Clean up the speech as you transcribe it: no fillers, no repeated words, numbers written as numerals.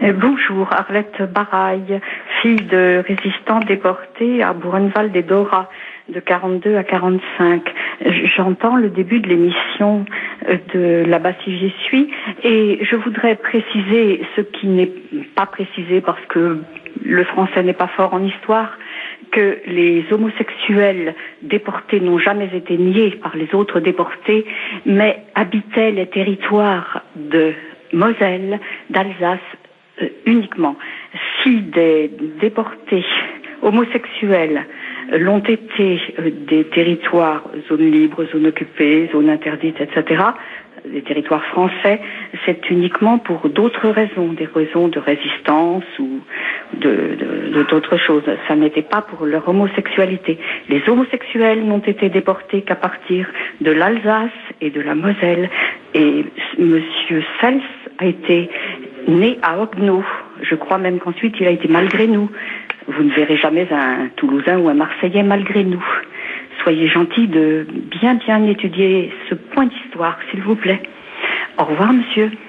Bonjour, Arlette Baraille, fille de résistants déportés à Buchenwald et Dora, de 42 à 45. J'entends le début de l'émission de Là-bas si j'y suis, et je voudrais préciser ce qui n'est pas précisé parce que le français n'est pas fort en histoire, que les homosexuels déportés n'ont jamais été niés par les autres déportés, mais habitaient les territoires de Moselle, d'Alsace, uniquement. Si des déportés homosexuels l'ont été des territoires, zones libres, zones occupées, zones interdites, etc., des territoires français, c'est uniquement pour d'autres raisons, des raisons de résistance ou d'autres choses. Ça n'était pas pour leur homosexualité. Les homosexuels n'ont été déportés qu'à partir de l'Alsace et de la Moselle. Et Monsieur Sels a été né à Ogno. Je crois même qu'ensuite il a été malgré nous. Vous ne verrez jamais un Toulousain ou un Marseillais malgré nous. Soyez gentils de bien étudier ce point d'histoire, s'il vous plaît. Au revoir, monsieur.